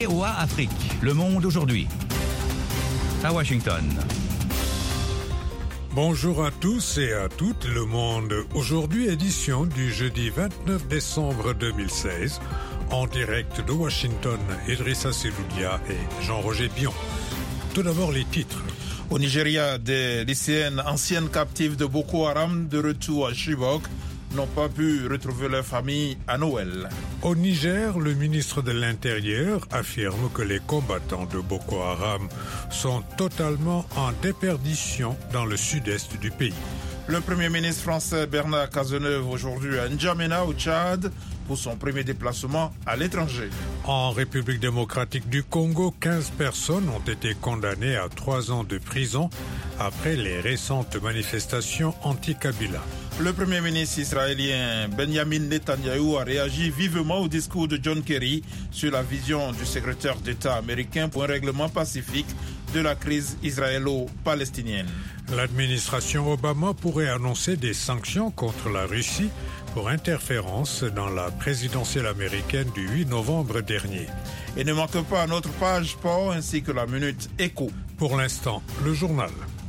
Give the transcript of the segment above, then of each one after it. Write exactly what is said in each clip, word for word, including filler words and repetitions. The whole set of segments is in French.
V O A Afrique, Le Monde aujourd'hui. À Washington. Bonjour à tous et à toutes, Le Monde aujourd'hui, édition du jeudi vingt-neuf décembre deux mille seize. En direct de Washington, Idrissa Seloudia et Jean-Roger Bion. Tout d'abord les titres. Au Nigeria, des lycéennes anciennes captives de Boko Haram de retour à Chibok n'ont pas pu retrouver leur famille à Noël. Au Niger, le ministre de l'Intérieur affirme que les combattants de Boko Haram sont totalement en déperdition dans le sud-est du pays. Le Premier ministre français Bernard Cazeneuve aujourd'hui à N'Djamena au Tchad pour son premier déplacement à l'étranger. En République démocratique du Congo, quinze personnes ont été condamnées à trois ans de prison après les récentes manifestations anti-Kabila. Le Premier ministre israélien Benjamin Netanyahou a réagi vivement au discours de John Kerry sur la vision du secrétaire d'État américain pour un règlement pacifique de la crise israélo-palestinienne. L'administration Obama pourrait annoncer des sanctions contre la Russie pour interférence dans la présidentielle américaine du huit novembre dernier. Et ne manque pas notre page sport ainsi que la Minute Écho. Pour l'instant, le journal.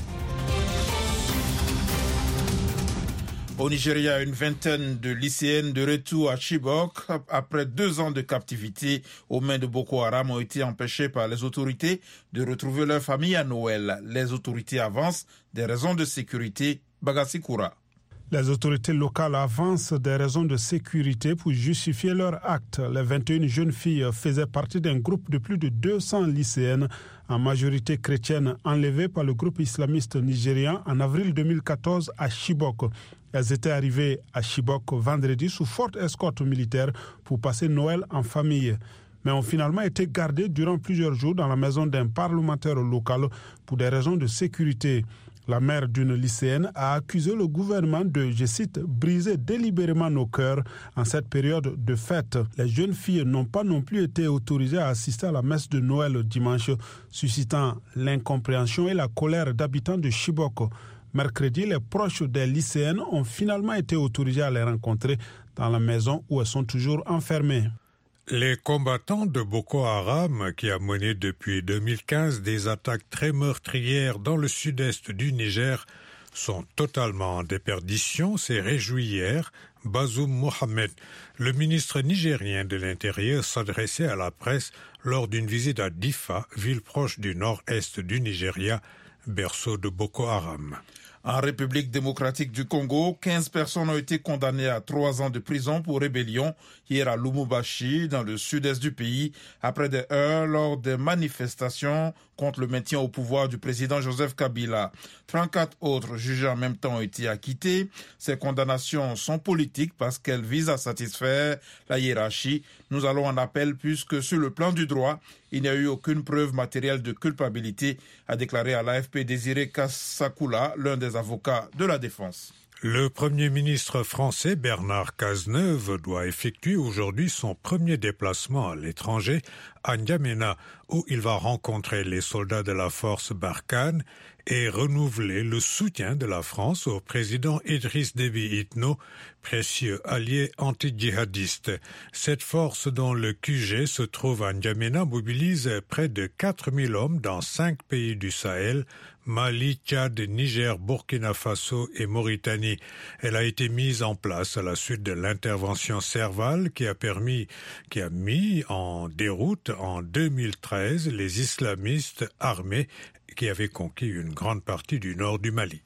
Au Nigeria, une vingtaine de lycéennes de retour à Chibok, après deux ans de captivité aux mains de Boko Haram, ont été empêchées par les autorités de retrouver leur famille à Noël. Les autorités avancent des raisons de sécurité. Bagassi Koura. Les autorités locales avancent des raisons de sécurité pour justifier leur acte. Les vingt et une jeunes filles faisaient partie d'un groupe de plus de deux cents lycéennes, en majorité chrétiennes, enlevées par le groupe islamiste nigérian en avril deux mille quatorze à Chibok. Elles étaient arrivées à Chibok vendredi sous forte escorte militaire pour passer Noël en famille, mais ont finalement été gardées durant plusieurs jours dans la maison d'un parlementaire local pour des raisons de sécurité. La mère d'une lycéenne a accusé le gouvernement de, je cite, briser délibérément nos cœurs en cette période de fête. Les jeunes filles n'ont pas non plus été autorisées à assister à la messe de Noël dimanche, suscitant l'incompréhension et la colère d'habitants de Chibok. Mercredi, les proches des lycéennes ont finalement été autorisés à les rencontrer dans la maison où elles sont toujours enfermées. Les combattants de Boko Haram, qui a mené depuis deux mille quinze des attaques très meurtrières dans le sud-est du Niger, sont totalement en déperdition, s'est réjoui hier Bazoum Mohamed. Le ministre nigérien de l'Intérieur s'adressait à la presse lors d'une visite à Difa, ville proche du nord-est du Nigeria, berceau de Boko Haram. En République démocratique du Congo, quinze personnes ont été condamnées à trois ans de prison pour rébellion hier à Lubumbashi, dans le sud-est du pays, après des heurts lors des manifestations contre le maintien au pouvoir du président Joseph Kabila. trente-quatre autres jugés en même temps ont été acquittés. Ces condamnations sont politiques parce qu'elles visent à satisfaire la hiérarchie. Nous allons en appel puisque sur le plan du droit, il n'y a eu aucune preuve matérielle de culpabilité, a déclaré à l'A F P Désiré Kassakula, l'un des avocats de la défense. Le Premier ministre français Bernard Cazeneuve doit effectuer aujourd'hui son premier déplacement à l'étranger, à N'Djamena, où il va rencontrer les soldats de la force Barkhane et renouveler le soutien de la France au président Idriss Déby Itno, précieux allié anti-djihadiste. Cette force dont le Q G se trouve à N'Djamena mobilise près de quatre mille hommes dans cinq pays du Sahel, Mali, Tchad, Niger, Burkina Faso et Mauritanie. Elle a été mise en place à la suite de l'intervention Serval qui a permis, qui a mis en déroute en deux mille treize les islamistes armés qui avaient conquis une grande partie du nord du Mali.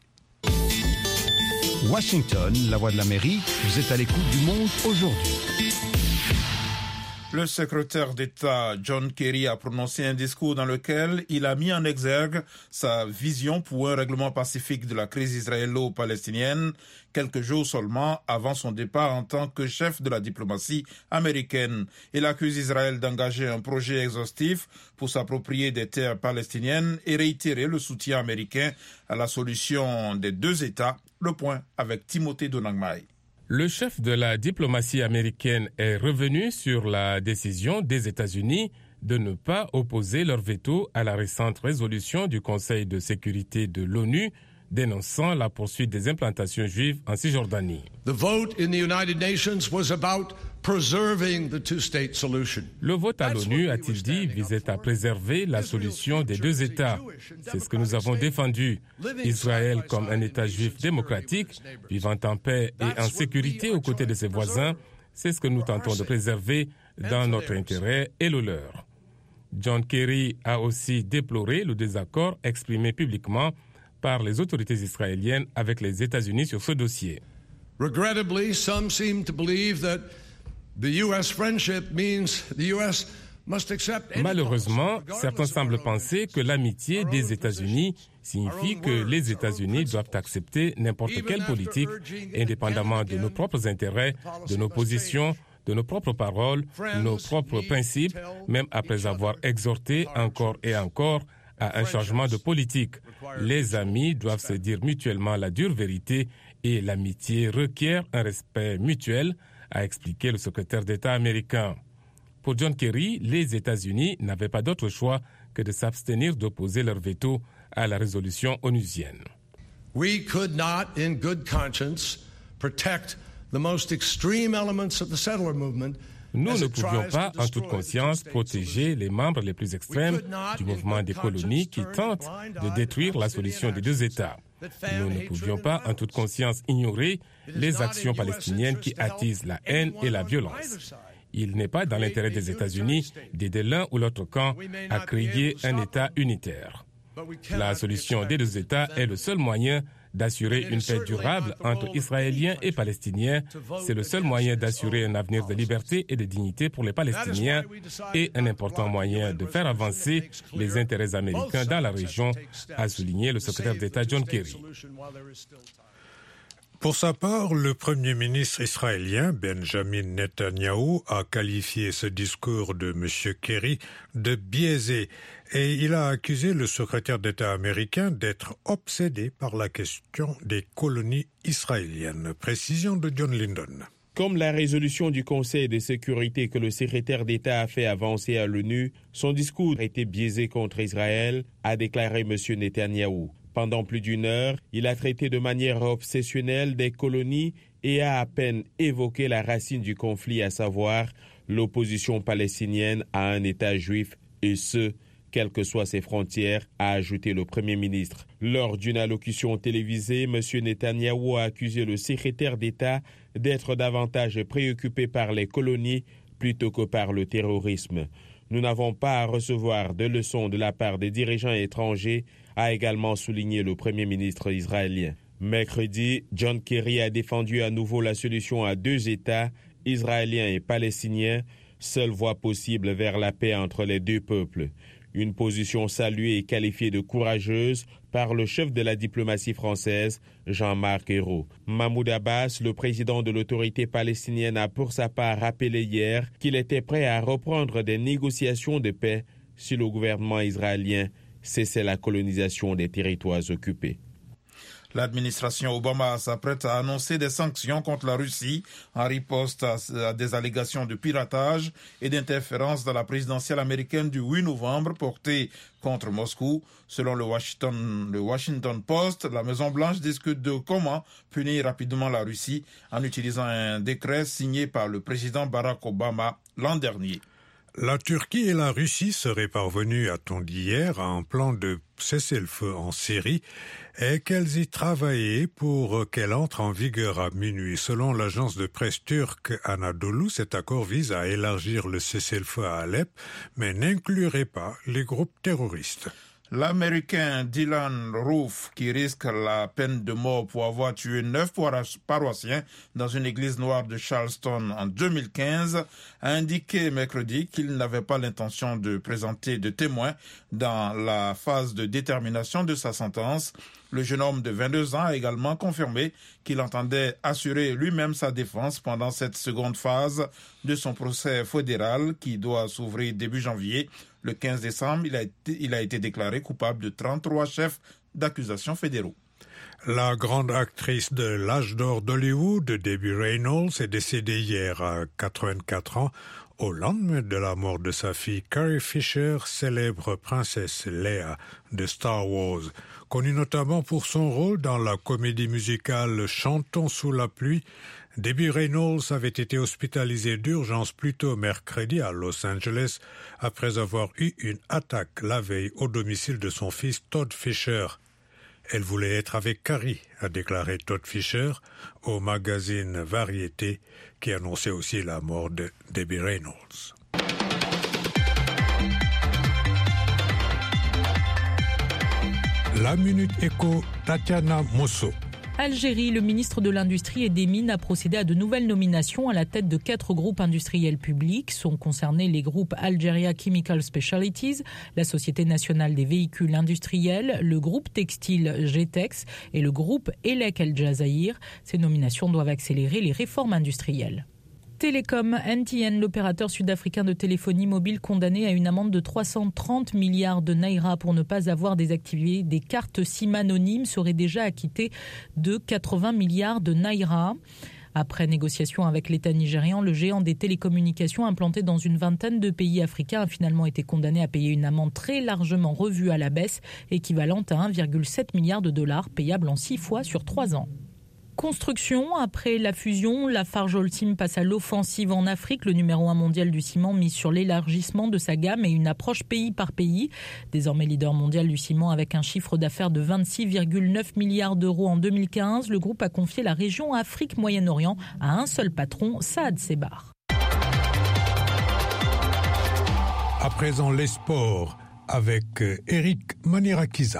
Washington, la voix de l'Amérique, vous êtes à l'écoute du Monde aujourd'hui. Le secrétaire d'État John Kerry a prononcé un discours dans lequel il a mis en exergue sa vision pour un règlement pacifique de la crise israélo-palestinienne, quelques jours seulement avant son départ en tant que chef de la diplomatie américaine. Il accuse Israël d'engager un projet exhaustif pour s'approprier des terres palestiniennes et réitérer le soutien américain à la solution des deux États. Le point avec Timothée Donangmaï. Le chef de la diplomatie américaine est revenu sur la décision des États-Unis de ne pas opposer leur veto à la récente résolution du Conseil de sécurité de l'ONU dénonçant la poursuite des implantations juives en Cisjordanie. The vote in the United Nations was about preserving the two-state solution. Le vote à l'ONU, a-t-il dit, visait à préserver la solution des deux États. C'est ce que nous avons défendu. Israël comme un État juif démocratique, vivant en paix et en sécurité aux côtés de ses voisins, c'est ce que nous tentons de préserver dans notre intérêt et le leur. John Kerry a aussi déploré le désaccord exprimé publiquement par les autorités israéliennes avec les États-Unis sur ce dossier. Regrettably, some seem to believe that the U S friendship means the U S must accept any Malheureusement, certains semblent penser que l'amitié des États-Unis signifie que les États-Unis doivent accepter n'importe quelle politique, indépendamment de nos propres intérêts, de nos positions, de nos propres paroles, nos propres principes, même après avoir exhorté encore et encore à un changement de politique. Les amis doivent se dire mutuellement la dure vérité et l'amitié requiert un respect mutuel, a expliqué le secrétaire d'État américain. Pour John Kerry, les États-Unis n'avaient pas d'autre choix que de s'abstenir d'opposer leur veto à la résolution onusienne. We could not, in good conscience, protect the most extreme elements of the settler movement. Nous ne pouvions pas, en toute conscience, protéger les membres les plus extrêmes du mouvement des colonies qui tentent de détruire la solution des deux États. Nous ne pouvions pas, en toute conscience, ignorer les actions palestiniennes qui attisent la haine et la violence. Il n'est pas dans l'intérêt des États-Unis d'aider l'un ou l'autre camp à créer un État unitaire. La solution des deux États est le seul moyen d'assurer une paix durable entre Israéliens et Palestiniens. C'est le seul moyen d'assurer un avenir de liberté et de dignité pour les Palestiniens et un important moyen de faire avancer les intérêts américains dans la région, a souligné le secrétaire d'État John Kerry. Pour sa part, le Premier ministre israélien Benjamin Netanyahou a qualifié ce discours de M. Kerry de biaisé et il a accusé le secrétaire d'État américain d'être obsédé par la question des colonies israéliennes. Précision de John Lyndon. Comme la résolution du Conseil de sécurité que le secrétaire d'État a fait avancer à l'ONU, son discours a été biaisé contre Israël, a déclaré M. Netanyahou. Pendant plus d'une heure, il a traité de manière obsessionnelle des colonies et a à peine évoqué la racine du conflit, à savoir l'opposition palestinienne à un État juif, et ce, quelles que soient ses frontières, a ajouté le Premier ministre. Lors d'une allocution télévisée, M. Netanyahou a accusé le secrétaire d'État d'être davantage préoccupé par les colonies plutôt que par le terrorisme. Nous n'avons pas à recevoir de leçons de la part des dirigeants étrangers, a également souligné le Premier ministre israélien. Mercredi, John Kerry a défendu à nouveau la solution à deux États, israéliens et palestiniens, seule voie possible vers la paix entre les deux peuples. Une position saluée et qualifiée de courageuse par le chef de la diplomatie française, Jean-Marc Ayrault. Mahmoud Abbas, le président de l'autorité palestinienne, a pour sa part rappelé hier qu'il était prêt à reprendre des négociations de paix si le gouvernement israélien cessait la colonisation des territoires occupés. L'administration Obama s'apprête à annoncer des sanctions contre la Russie en riposte à, à des allégations de piratage et d'interférence dans la présidentielle américaine du huit novembre portée contre Moscou. Selon le Washington, le Washington Post, la Maison-Blanche discute de comment punir rapidement la Russie en utilisant un décret signé par le président Barack Obama l'an dernier. La Turquie et la Russie seraient parvenues, a-t-on dit hier, à un plan de cessez-le-feu en Syrie et qu'elles y travaillaient pour qu'elle entre en vigueur à minuit. Selon l'agence de presse turque Anadolu, cet accord vise à élargir le cessez-le-feu à Alep, mais n'inclurait pas les groupes terroristes. L'Américain Dylan Roof, qui risque la peine de mort pour avoir tué neuf paroissiens dans une église noire de Charleston en deux mille quinze, a indiqué mercredi qu'il n'avait pas l'intention de présenter de témoins dans la phase de détermination de sa sentence. Le jeune homme de vingt-deux ans a également confirmé qu'il entendait assurer lui-même sa défense pendant cette seconde phase de son procès fédéral qui doit s'ouvrir début janvier. Le quinze décembre, il a été, il a été déclaré coupable de trente-trois chefs d'accusation fédéraux. La grande actrice de l'âge d'or d'Hollywood, Debbie Reynolds, est décédée hier à quatre-vingt-quatre ans au lendemain de la mort de sa fille Carrie Fisher, célèbre princesse Leia de Star Wars. Connue notamment pour son rôle dans la comédie musicale Chantons sous la pluie, Debbie Reynolds avait été hospitalisée d'urgence plus tôt mercredi à Los Angeles après avoir eu une attaque la veille au domicile de son fils Todd Fisher. Elle voulait être avec Carrie, a déclaré Todd Fisher au magazine Variété, qui annonçait aussi la mort de Debbie Reynolds. La Minute Éco, Tatiana Mosso. Algérie, le ministre de l'Industrie et des Mines a procédé à de nouvelles nominations à la tête de quatre groupes industriels publics. Sont concernés les groupes Algeria Chemical Specialties, la Société nationale des véhicules industriels, le groupe textile G-Tex et le groupe Elek El Jazaïr. Ces nominations doivent accélérer les réformes industrielles. Télécom, M T N, l'opérateur sud-africain de téléphonie mobile condamné à une amende de trois cent trente milliards de naira pour ne pas avoir désactivé des cartes SIM anonymes, serait déjà acquitté de quatre-vingts milliards de naira. Après négociation avec l'État nigérian, le géant des télécommunications implanté dans une vingtaine de pays africains a finalement été condamné à payer une amende très largement revue à la baisse, équivalente à un virgule sept milliard de dollars, payable en six fois sur trois ans. Construction, après la fusion, Lafarge Holcim passe à l'offensive en Afrique. Le numéro un mondial du ciment mise sur l'élargissement de sa gamme et une approche pays par pays. Désormais leader mondial du ciment avec un chiffre d'affaires de vingt-six virgule neuf milliards d'euros en deux mille quinze, le groupe a confié la région Afrique-Moyen-Orient à un seul patron, Saad Sebar. À présent, les sports avec Eric Manirakiza.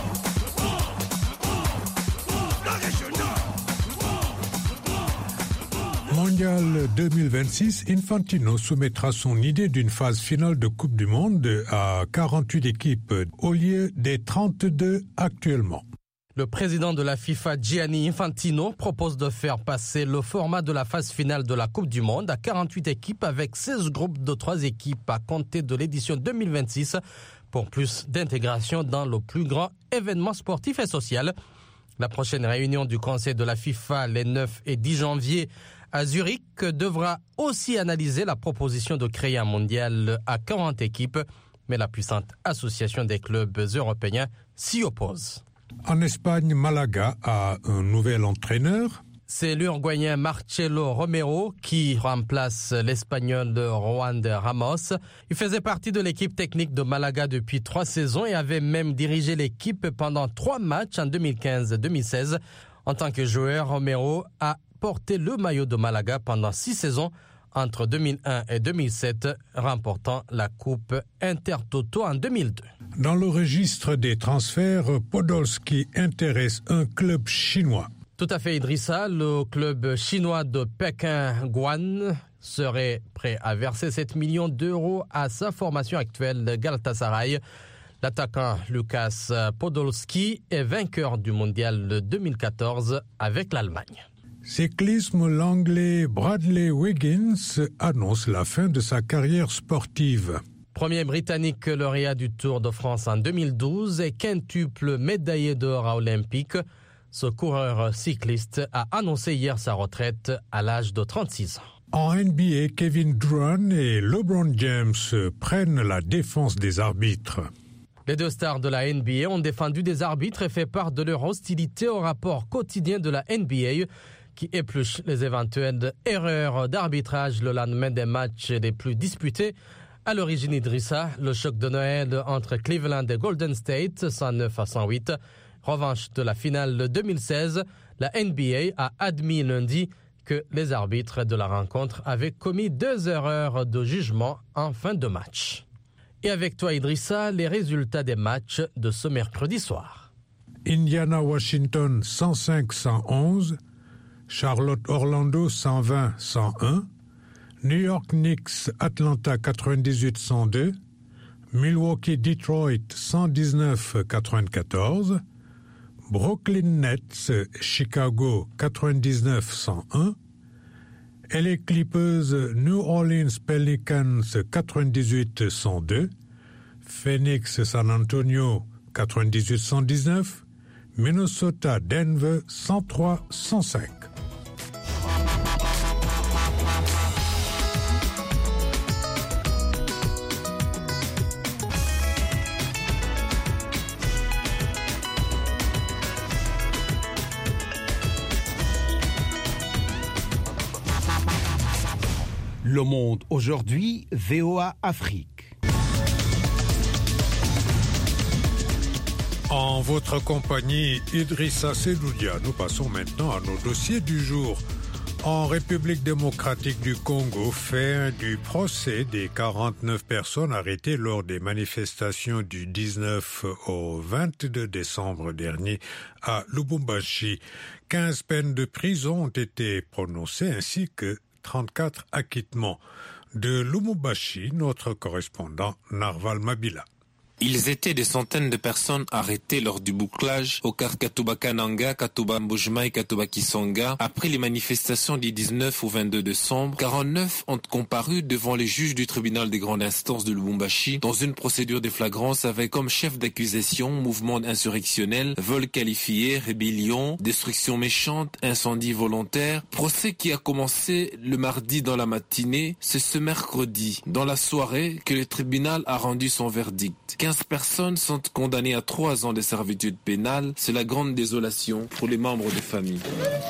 Mondial deux mille vingt-six, Infantino soumettra son idée d'une phase finale de Coupe du Monde à quarante-huit équipes au lieu des trente-deux actuellement. Le président de la FIFA, Gianni Infantino, propose de faire passer le format de la phase finale de la Coupe du Monde à quarante-huit équipes avec seize groupes de trois équipes à compter de l'édition deux mille vingt-six pour plus d'intégration dans le plus grand événement sportif et social. La prochaine réunion du Conseil de la FIFA les neuf et dix janvier à Zurich devra aussi analyser la proposition de créer un mondial à quarante équipes, mais la puissante association des clubs européens s'y oppose. En Espagne, Malaga a un nouvel entraîneur. C'est l'Uruguayen Marcelo Romero qui remplace l'Espagnol Juan de Ramos. Il faisait partie de l'équipe technique de Malaga depuis trois saisons et avait même dirigé l'équipe pendant trois matchs en deux mille quinze deux mille seize. En tant que joueur, Romero a porté le maillot de Malaga pendant six saisons entre deux mille un et deux mille sept, remportant la Coupe Intertoto en deux mille deux. Dans le registre des transferts, Podolski intéresse un club chinois. Tout à fait, Idrissa. Le club chinois de Pékin, Guan, serait prêt à verser sept millions d'euros à sa formation actuelle Galatasaray. L'attaquant Lukas Podolski est vainqueur du mondial deux mille quatorze avec l'Allemagne. Cyclisme, l'Anglais Bradley Wiggins annonce la fin de sa carrière sportive. Premier Britannique lauréat du Tour de France en deux mille douze et quintuple médaillé d'or à Olympique, ce coureur cycliste a annoncé hier sa retraite à l'âge de trente-six ans. En N B A, Kevin Durant et LeBron James prennent la défense des arbitres. Les deux stars de la N B A ont défendu des arbitres et fait part de leur hostilité au rapport quotidien de la N B A qui épluche les éventuelles erreurs d'arbitrage le lendemain des matchs les plus disputés. À l'origine, Idrissa, le choc de Noël entre Cleveland et Golden State, cent neuf à cent huit. Revanche de la finale deux mille seize, la N B A a admis lundi que les arbitres de la rencontre avaient commis deux erreurs de jugement en fin de match. Et avec toi, Idrissa, les résultats des matchs de ce mercredi soir. Indiana-Washington cent cinq à cent onze, Charlotte-Orlando cent vingt à cent un, New York Knicks-Atlanta quatre-vingt-dix-huit à cent deux, Milwaukee-Detroit cent dix-neuf à quatre-vingt-quatorze, Brooklyn Nets-Chicago quatre-vingt-dix-neuf à cent un, L A Clippers New Orleans Pelicans quatre-vingt-dix-huit à cent deux, Phoenix San Antonio quatre-vingt-dix-huit à cent dix-neuf, Minnesota Denver cent trois à cent cinq. Le Monde aujourd'hui, V O A Afrique. En votre compagnie, Idrissa Sedoudia, nous passons maintenant à nos dossiers du jour. En République démocratique du Congo, fin du procès des quarante-neuf personnes arrêtées lors des manifestations du dix-neuf au vingt-deux décembre dernier à Lubumbashi. quinze peines de prison ont été prononcées ainsi que trente-quatre acquittements. De Lubumbashi, notre correspondant Narval Mabila. Ils étaient des centaines de personnes arrêtées lors du bouclage au quart Katuba-Kananga, Katuba-Mbujima et Katuba-Kisonga. Après les manifestations du dix-neuf au vingt-deux décembre, quarante-neuf ont comparu devant les juges du tribunal des grandes instances de Lubumbashi dans une procédure de flagrance avec comme chef d'accusation mouvement insurrectionnel, vol qualifié, rébellion, destruction méchante, incendie volontaire. Procès qui a commencé le mardi dans la matinée, c'est ce mercredi, dans la soirée, que le tribunal a rendu son verdict. quinze personnes sont condamnées à trois ans de servitude pénale. C'est la grande désolation pour les membres des familles.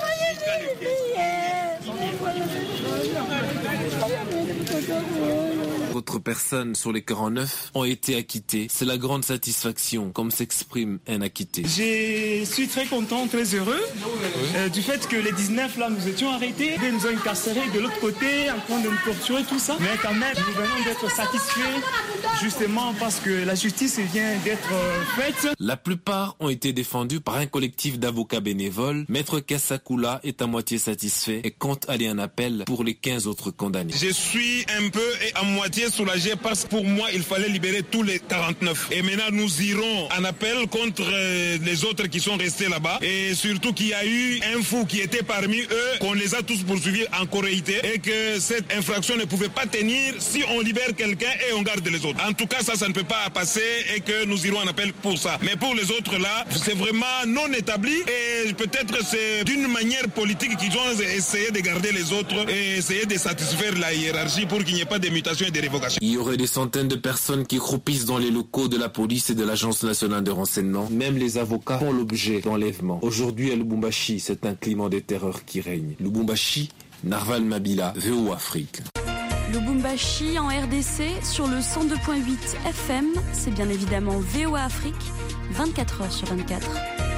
D'autres personnes sur les quarante-neuf ont été acquittées. C'est la grande satisfaction, comme s'exprime un acquitté. Je suis très content, très heureux euh, du fait que les dix-neuf là nous étions arrêtés. Ils nous ont incarcérés de l'autre côté, en train de nous torturer, tout ça. Mais quand même, nous venons d'être satisfaits, justement parce que la justice vient d'être euh, faite. La plupart ont été défendus par un collectif d'avocats bénévoles. Maître Kassakula est à moitié satisfait et compte aller en appel pour les quinze autres condamnés. Je suis un peu et à moitié soulagé parce que pour moi, il fallait libérer tous les quarante-neuf. Et maintenant, nous irons en appel contre les autres qui sont restés là-bas. Et surtout qu'il y a eu un fou qui était parmi eux, qu'on les a tous poursuivis en corréité et que cette infraction ne pouvait pas tenir si on libère quelqu'un et on garde les autres. En tout cas, ça, ça ne peut pas passer et que nous irons en appel pour ça. Mais pour les autres là, c'est vraiment non établi et peut-être c'est d'une manière politique qu'ils ont essayé de garder les autres et essayer de satisfaire la hiérarchie pour qu'il n'y ait pas de mutation et de révocation. Il y aurait des centaines de personnes qui croupissent dans les locaux de la police et de l'Agence nationale de renseignement. Même les avocats font l'objet d'enlèvements. Aujourd'hui à Lubumbashi, c'est un climat de terreur qui règne. Lubumbashi, Narval Mabila, V O A Afrique. Lubumbashi en R D C sur le cent deux point huit F M, c'est bien évidemment V O A Afrique, vingt-quatre heures sur vingt-quatre.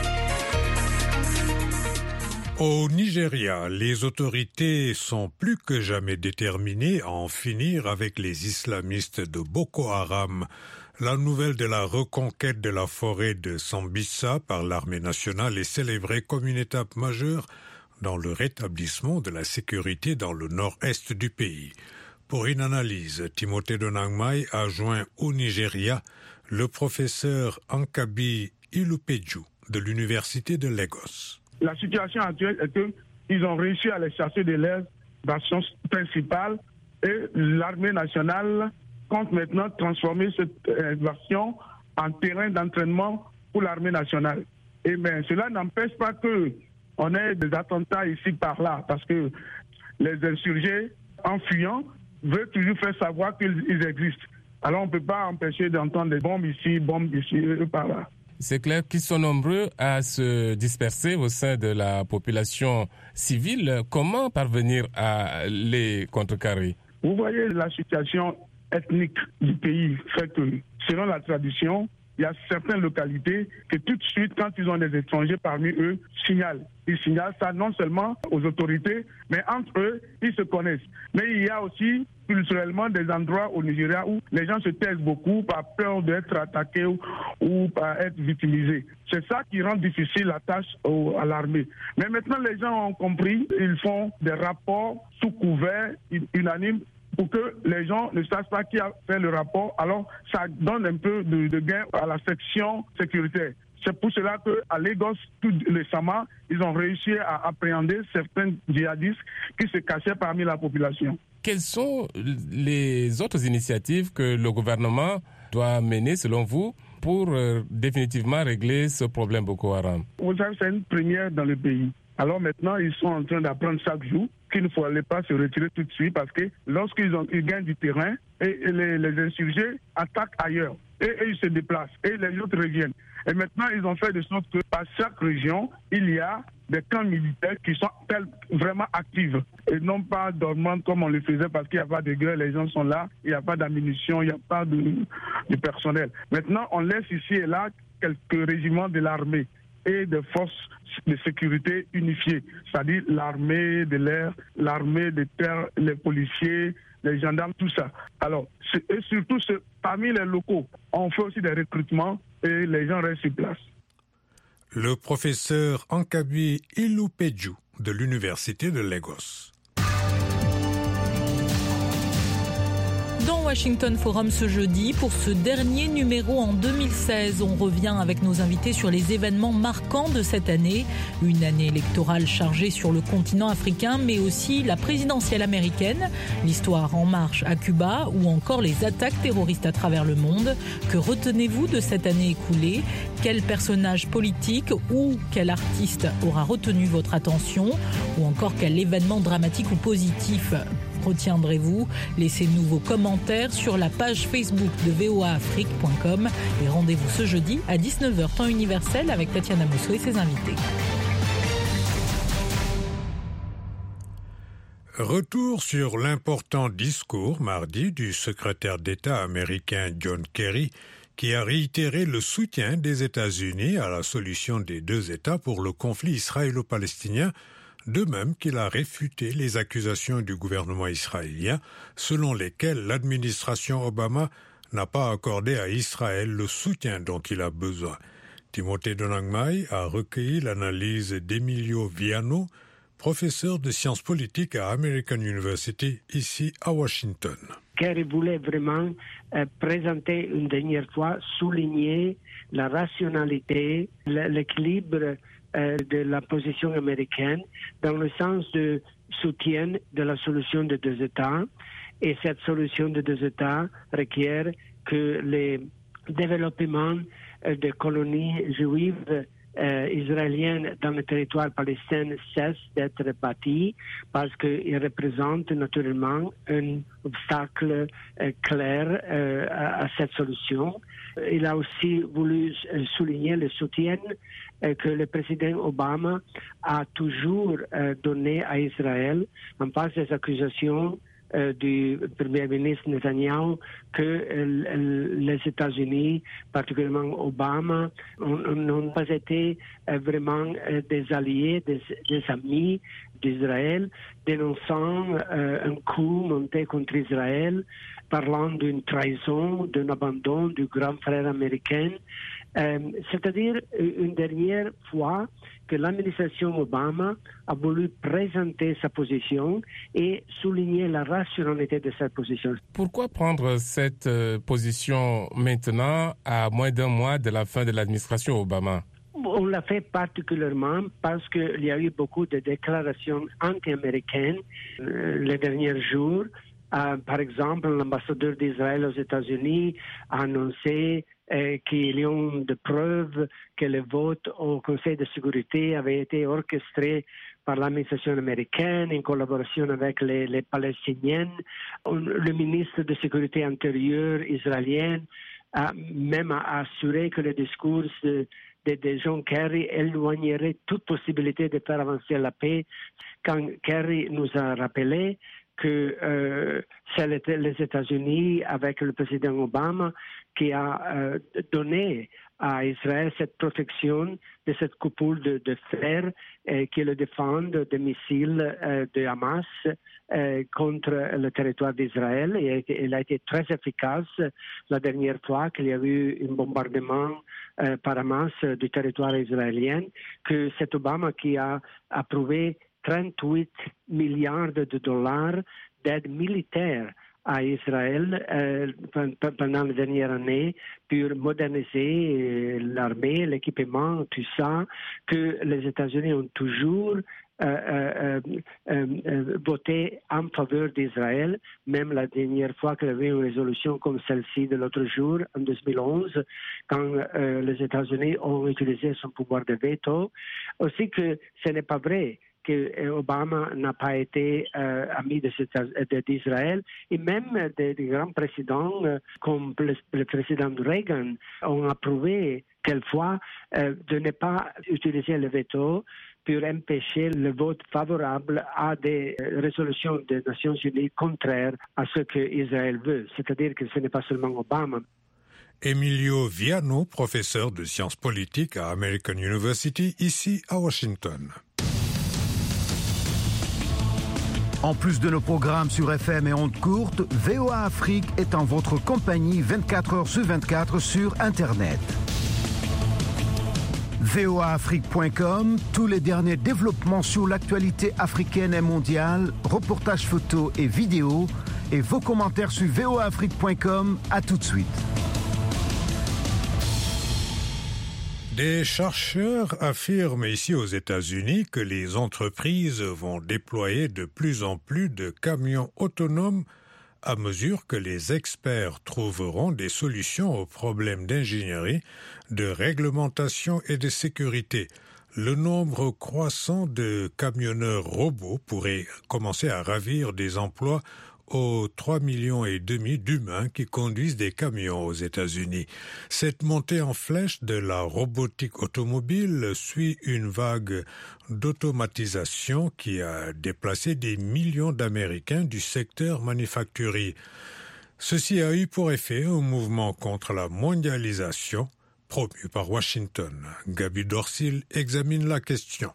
Au Nigeria, les autorités sont plus que jamais déterminées à en finir avec les islamistes de Boko Haram. La nouvelle de la reconquête de la forêt de Sambisa par l'armée nationale est célébrée comme une étape majeure dans le rétablissement de la sécurité dans le nord-est du pays. Pour une analyse, Timothée Donangmai a joint au Nigeria le professeur Ankabi Ilupeju de l'université de Lagos. La situation actuelle est qu'ils ont réussi à les chasser de leur base principale et l'armée nationale compte maintenant transformer cette version en terrain d'entraînement pour l'armée nationale. Et bien, cela n'empêche pas qu'on ait des attentats ici par là, parce que les insurgés, en fuyant, veulent toujours faire savoir qu'ils existent. Alors on ne peut pas empêcher d'entendre des bombes ici, bombes ici et par là. C'est clair qu'ils sont nombreux à se disperser au sein de la population civile. Comment parvenir à les contrecarrer? Vous voyez, la situation ethnique du pays fait que, selon la tradition, il y a certaines localités que tout de suite, quand ils ont des étrangers parmi eux, signalent. Ils signalent ça non seulement aux autorités, mais entre eux, ils se connaissent. Mais il y a aussi culturellement des endroits au Nigeria où les gens se taisent beaucoup par peur d'être attaqués ou, ou par être victimisés. C'est ça qui rend difficile la tâche au, à l'armée. Mais maintenant, les gens ont compris, ils font des rapports sous couvert unanimes pour que les gens ne sachent pas qui a fait le rapport. Alors, ça donne un peu de, de gain à la section sécuritaire. C'est pour cela qu'à Lagos, tout récemment, ils ont réussi à appréhender certains djihadistes qui se cachaient parmi la population. Quelles sont les autres initiatives que le gouvernement doit mener, selon vous, pour euh, définitivement régler ce problème Boko Haram? Vous savez, c'est une première dans le pays. Alors maintenant, ils sont en train d'apprendre chaque jour qu'il ne fallait pas se retirer tout de suite parce que lorsqu'ils ont, ils gagnent du terrain, et, et les, les insurgés attaquent ailleurs. Et, et ils se déplacent. Et les autres reviennent. Et maintenant, ils ont fait de sorte que par chaque région, il y a des camps militaires qui sont vraiment actifs et non pas dormantes comme on le faisait parce qu'il n'y a pas de guerre, les gens sont là, il n'y a pas d'ammunition, il n'y a pas de, de personnel. Maintenant, on laisse ici et là quelques régiments de l'armée et des forces de sécurité unifiées, c'est-à-dire l'armée de l'air, l'armée de terre, les policiers, les gendarmes, tout ça. Alors, et surtout, parmi les locaux, on fait aussi des recrutements et les gens restent sur place. Le professeur Ankabi Ilupeju de l'Université de Lagos. Dans Washington Forum ce jeudi, pour ce dernier numéro en deux mille seize, on revient avec nos invités sur les événements marquants de cette année. Une année électorale chargée sur le continent africain, mais aussi la présidentielle américaine, l'histoire en marche à Cuba ou encore les attaques terroristes à travers le monde. Que retenez-vous de cette année écoulée ? Quel personnage politique ou quel artiste aura retenu votre attention ? Ou encore quel événement dramatique ou positif retiendrez-vous? Laissez-nous vos commentaires sur la page Facebook de v o a afrique point com et rendez-vous ce jeudi à dix-neuf heures temps universel avec Tatiana Mousseau et ses invités. Retour sur l'important discours mardi du secrétaire d'État américain John Kerry qui a réitéré le soutien des États-Unis à la solution des deux États pour le conflit israélo-palestinien, de même qu'il a réfuté les accusations du gouvernement israélien selon lesquelles l'administration Obama n'a pas accordé à Israël le soutien dont il a besoin. Timothée Donangmai a recueilli l'analyse d'Emilio Viano, professeur de sciences politiques à American University, ici à Washington. Kerry voulait vraiment euh, présenter une dernière fois, souligner la rationalité, l'équilibre euh, de la position américaine dans le sens de soutien de la solution de deux États. Et cette solution de deux États requiert que les développements euh, des colonies juives Euh, israélienne dans le territoire palestinien cesse d'être bâtie parce qu'il représente naturellement un obstacle euh, clair euh, à, à cette solution. Il a aussi voulu souligner le soutien euh, que le président Obama a toujours euh, donné à Israël en face des accusations Euh, du Premier ministre Netanyahu que euh, les États-Unis, particulièrement Obama, n'ont pas été euh, vraiment euh, des alliés, des, des amis d'Israël, dénonçant euh, un coup monté contre Israël, parlant d'une trahison, d'un abandon du grand frère américain. Euh, c'est-à-dire une dernière fois que l'administration Obama a voulu présenter sa position et souligner la rationalité de cette position. Pourquoi prendre cette euh, position maintenant, à moins d'un mois de la fin de l'administration Obama? On l'a fait particulièrement parce qu'il y a eu beaucoup de déclarations anti-américaines euh, les derniers jours. Euh, par exemple, l'ambassadeur d'Israël aux États-Unis a annoncé euh, qu'il y a de preuves que le vote au Conseil de sécurité avait été orchestré par l'administration américaine en collaboration avec les, les Palestiniens. Le ministre de Sécurité intérieure israélien a même assuré que le discours de, de, de John Kerry éloignerait toute possibilité de faire avancer la paix. Quand Kerry nous a rappelé que euh, c'est les États-Unis, avec le président Obama, qui a euh, donné à Israël cette protection de cette coupole de, de fer euh, qui le défendent des missiles euh, de Hamas euh, contre le territoire d'Israël. Et elle a été très efficace la dernière fois qu'il y a eu un bombardement euh, par Hamas du territoire israélien, que c'est Obama qui a approuvé trente-huit milliards de dollars d'aide militaire à Israël euh, pendant les dernières années pour moderniser euh, l'armée, l'équipement, tout ça, que les États-Unis ont toujours euh, euh, euh, euh, voté en faveur d'Israël, même la dernière fois qu'il y avait une résolution comme celle-ci de l'autre jour, en deux mille onze, quand euh, les États-Unis ont utilisé son pouvoir de veto. Aussi que ce n'est pas vrai que Obama n'a pas été euh, ami de cet, de, d'Israël, et même des, des grands présidents euh, comme le, le président Reagan ont approuvé quelquefois euh, de ne pas utiliser le veto pour empêcher le vote favorable à des résolutions des Nations Unies contraires à ce qu'Israël veut. C'est-à-dire que ce n'est pas seulement Obama. Emilio Viano, professeur de sciences politiques à American University, ici à Washington. En plus de nos programmes sur F M et ondes courtes, V O A Afrique est en votre compagnie vingt-quatre heures sur vingt-quatre sur Internet. V O A Afrique point com, tous les derniers développements sur l'actualité africaine et mondiale, reportages photos et vidéos, et vos commentaires sur V O A Afrique point com. À tout de suite. Des chercheurs affirment ici aux États-Unis que les entreprises vont déployer de plus en plus de camions autonomes à mesure que les experts trouveront des solutions aux problèmes d'ingénierie, de réglementation et de sécurité. Le nombre croissant de camionneurs robots pourrait commencer à ravir des emplois aux trois millions et demi d'humains qui conduisent des camions aux États-Unis. Cette montée en flèche de la robotique automobile suit une vague d'automatisation qui a déplacé des millions d'Américains du secteur manufacturier. Ceci a eu pour effet un mouvement contre la mondialisation promu par Washington. Gaby Dorsil examine la question.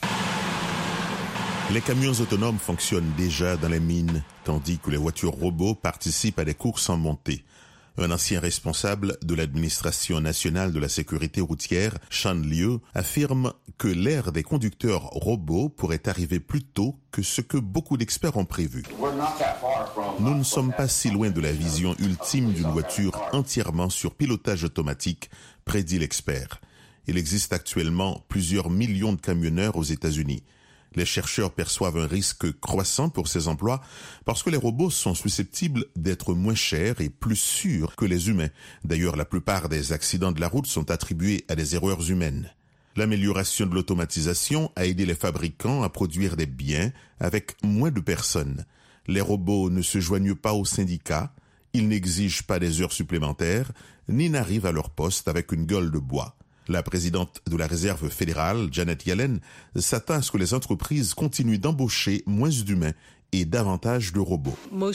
Les camions autonomes fonctionnent déjà dans les mines, tandis que les voitures robots participent à des courses en montée. Un ancien responsable de l'administration nationale de la sécurité routière, Sean Liu, affirme que l'ère des conducteurs robots pourrait arriver plus tôt que ce que beaucoup d'experts ont prévu. Nous ne sommes pas si loin de la vision ultime d'une voiture entièrement sur pilotage automatique, prédit l'expert. Il existe actuellement plusieurs millions de camionneurs aux États-Unis. Les chercheurs perçoivent un risque croissant pour ces emplois parce que les robots sont susceptibles d'être moins chers et plus sûrs que les humains. D'ailleurs, la plupart des accidents de la route sont attribués à des erreurs humaines. L'amélioration de l'automatisation a aidé les fabricants à produire des biens avec moins de personnes. Les robots ne se joignent pas aux syndicats, ils n'exigent pas des heures supplémentaires, ni n'arrivent à leur poste avec une gueule de bois. La présidente de la Réserve fédérale, Janet Yellen, s'attend à ce que les entreprises continuent d'embaucher moins d'humains et davantage de robots.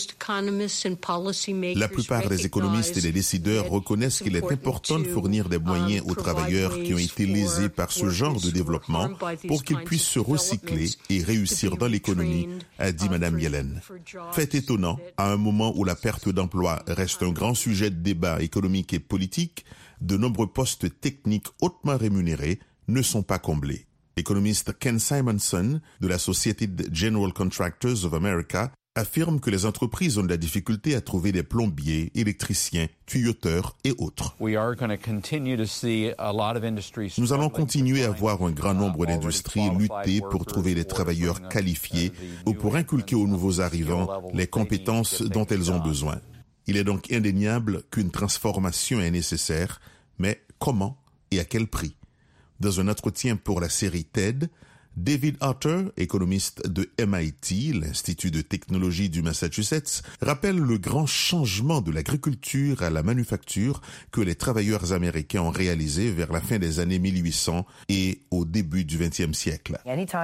La plupart des économistes et des décideurs reconnaissent qu'il est important de fournir des moyens aux travailleurs qui ont été lésés par ce genre de développement pour qu'ils puissent se recycler et réussir dans l'économie, a dit Mme Yellen. Fait étonnant, à un moment où la perte d'emploi reste un grand sujet de débat économique et politique, de nombreux postes techniques hautement rémunérés ne sont pas comblés. L'économiste Ken Simonson de la Associated General Contractors of America affirme que les entreprises ont de la difficulté à trouver des plombiers, électriciens, tuyauteurs et autres. Nous allons continuer à voir un grand nombre d'industries lutter pour trouver des travailleurs qualifiés ou pour inculquer aux nouveaux arrivants les compétences dont elles ont besoin. Il est donc indéniable qu'une transformation est nécessaire, mais comment et à quel prix? Dans un entretien pour la série TED, David Autor, économiste de M I T, l'Institut de technologie du Massachusetts, rappelle le grand changement de l'agriculture à la manufacture que les travailleurs américains ont réalisé vers la fin des années mille huit cents et au début du vingtième siècle.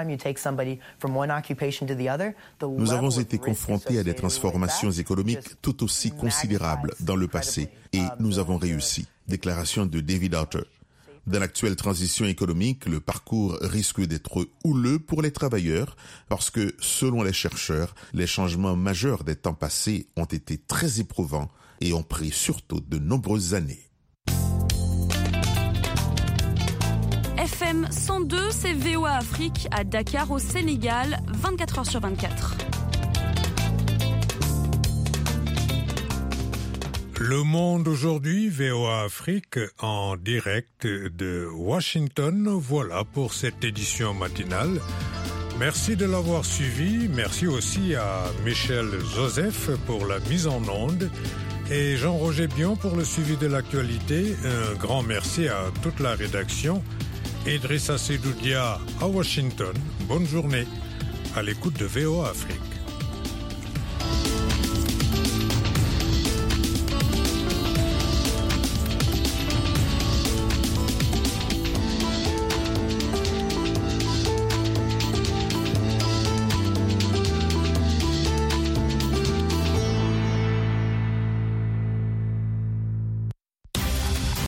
Nous avons été confrontés à des transformations économiques tout aussi considérables dans le passé et nous avons réussi. Déclaration de David Autor. Dans l'actuelle transition économique, le parcours risque d'être houleux pour les travailleurs parce que, selon les chercheurs, les changements majeurs des temps passés ont été très éprouvants et ont pris surtout de nombreuses années. F M cent deux, c'est V O A Afrique à Dakar au Sénégal, vingt-quatre heures sur vingt-quatre. Le Monde aujourd'hui, V O A Afrique en direct de Washington. Voilà pour cette édition matinale. Merci de l'avoir suivi. Merci aussi à Michel Joseph pour la mise en onde et Jean-Roger Bion pour le suivi de l'actualité. Un grand merci à toute la rédaction. Idrissa Sedoudia à Washington. Bonne journée à l'écoute de V O A Afrique.